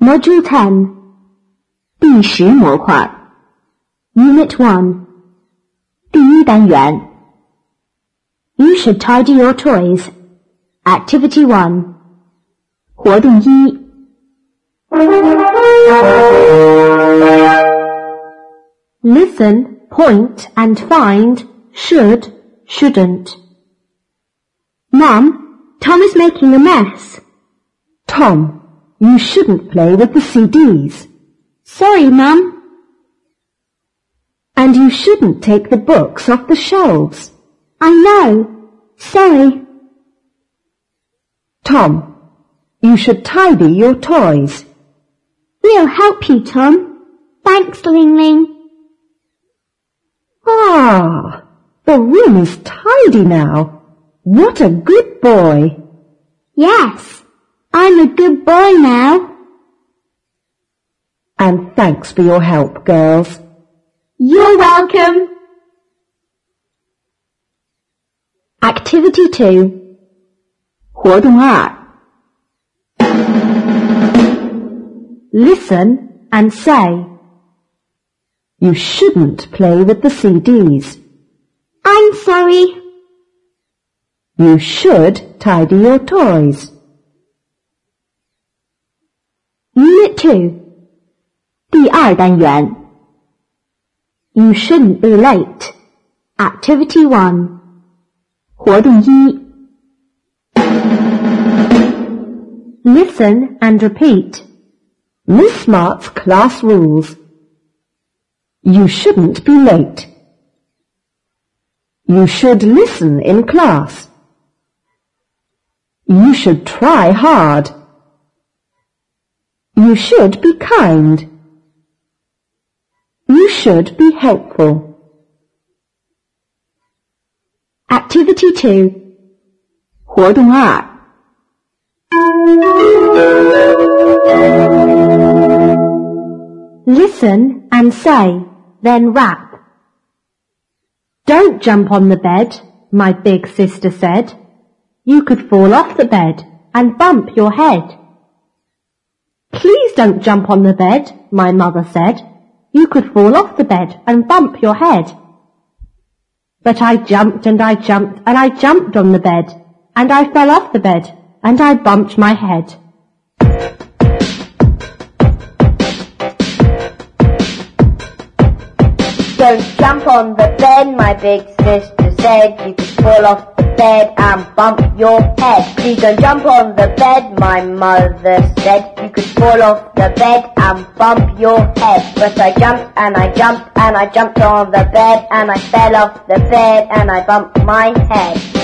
Module 10第10模块 Unit 1第1单元 You should tidy your toys. Activity 1活动1 Listen, point and find should, shouldn't. Mum, Tom is making a mess. Tom, you shouldn't play with the CDs. Sorry, Mum. And you shouldn't take the books off the shelves. I know. Sorry. Tom, you should tidy your toys. We'll help you, Tom. Thanks, Ling Ling. Ah, the room is tidy now. What a good boy. Yes, I'm a good boy now. And thanks for your help, girls. You're welcome. Activity 2活动2 Listen and say You shouldn't play with the CDs. I'm sorry. You should tidy your toys. Unit 2第2单元 You shouldn't be late. Activity 1活动1 Listen and repeat. Miss Smart's class rules. You shouldn't be late. You should listen in class. You should try hard. You should be kind. You should be helpful. Activity 2活动2 Listen and say, then rap. Don't jump on the bed, my big sister said. You could fall off the bed and bump your head. Please don't jump on the bed, my mother said. You could fall off the bed and bump your head. But I jumped and I jumped and I jumped on the bed, and I fell off the bed and I bumped my head. Don't jump on the bed, my big sister said. You could fall off the bed and bump your head. Please don't jump on the bed, my mother said. You could fall off the bed and bump your head. But I jumped and I jumped and I jumped on the bed, and I fell off the bed and I bumped my head.